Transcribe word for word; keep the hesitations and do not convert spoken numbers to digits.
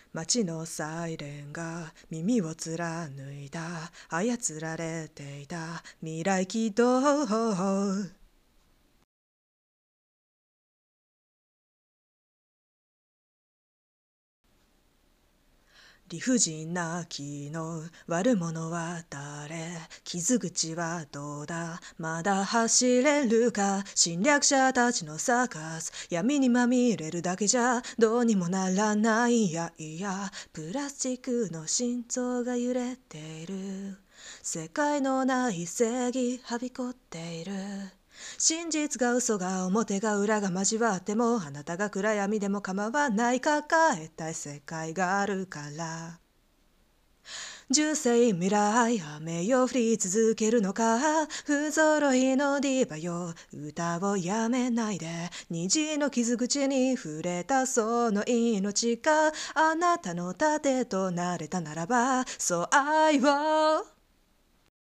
街のサイレンが耳を貫いた操られていた未来軌道。理不尽な気の悪者は誰、傷口はどうだ、まだ走れるか、侵略者たちのサーカス、闇にまみれるだけじゃどうにもならない。いやいや、プラスチックの心臓が揺れている。世界のない正義はびこっている。真実が嘘が表が裏が交わっても、あなたが暗闇でも構わない。抱えたい世界があるから。銃声未来、雨よ降り続けるのか、不揃いのディーバよ、歌をやめないで。虹の傷口に触れたその命があなたの盾となれたならば、そう愛を